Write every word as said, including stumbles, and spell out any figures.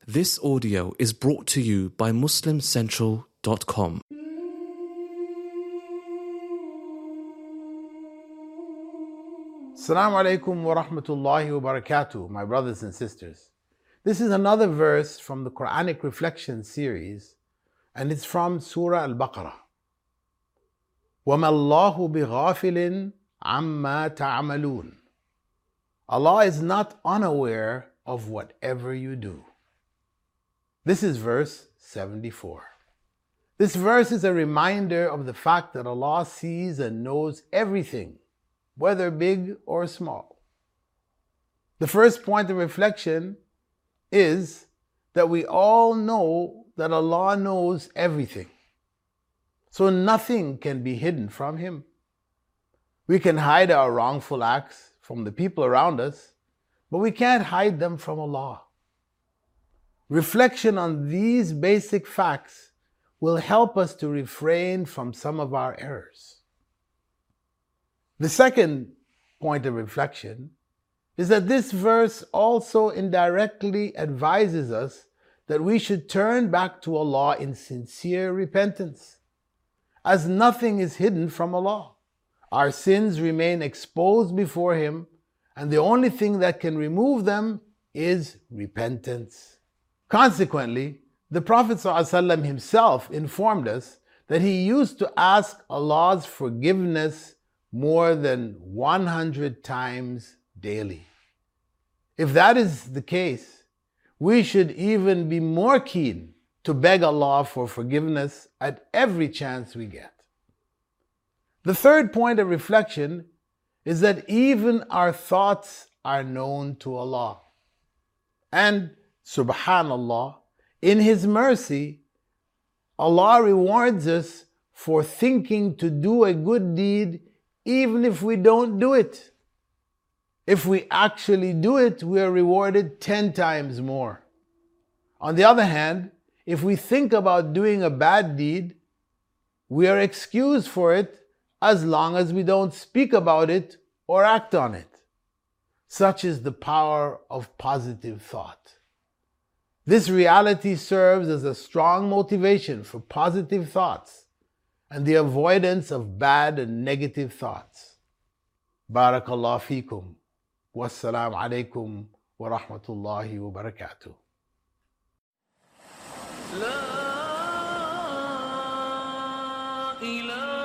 This audio is brought to you by Muslim Central dot com. Assalamu alaikum wa rahmatullahi wa barakatuh, my brothers and sisters. This is another verse from the Quranic Reflection series, and it's from Surah Al-Baqarah. وَمَا اللَّهُ بِغَافِلٍ عَمَّا تَعْمَلُونَ. Allah is not unaware of whatever you do. This is verse seventy-four. This verse is a reminder of the fact that Allah sees and knows everything, whether big or small. The first point of reflection is that we all know that Allah knows everything. So nothing can be hidden from Him. We can hide our wrongful acts from the people around us, but we can't hide them from Allah. Reflection on these basic facts will help us to refrain from some of our errors. The second point of reflection is that this verse also indirectly advises us that we should turn back to Allah in sincere repentance, as nothing is hidden from Allah. Our sins remain exposed before Him, and the only thing that can remove them is repentance. Consequently, the Prophet ﷺ himself informed us that he used to ask Allah's forgiveness more than one hundred times daily. If that is the case, we should even be more keen to beg Allah for forgiveness at every chance we get. The third point of reflection is that even our thoughts are known to Allah. And Subhanallah, in His mercy, Allah rewards us for thinking to do a good deed even if we don't do it. If we actually do it, we are rewarded ten times more. On the other hand, if we think about doing a bad deed, we are excused for it as long as we don't speak about it or act on it. Such is the power of positive thought. This reality serves as a strong motivation for positive thoughts and the avoidance of bad and negative thoughts. Barakallahu feekum. Wassalamu alaikum wa rahmatullahi wa barakatuh. La ilaha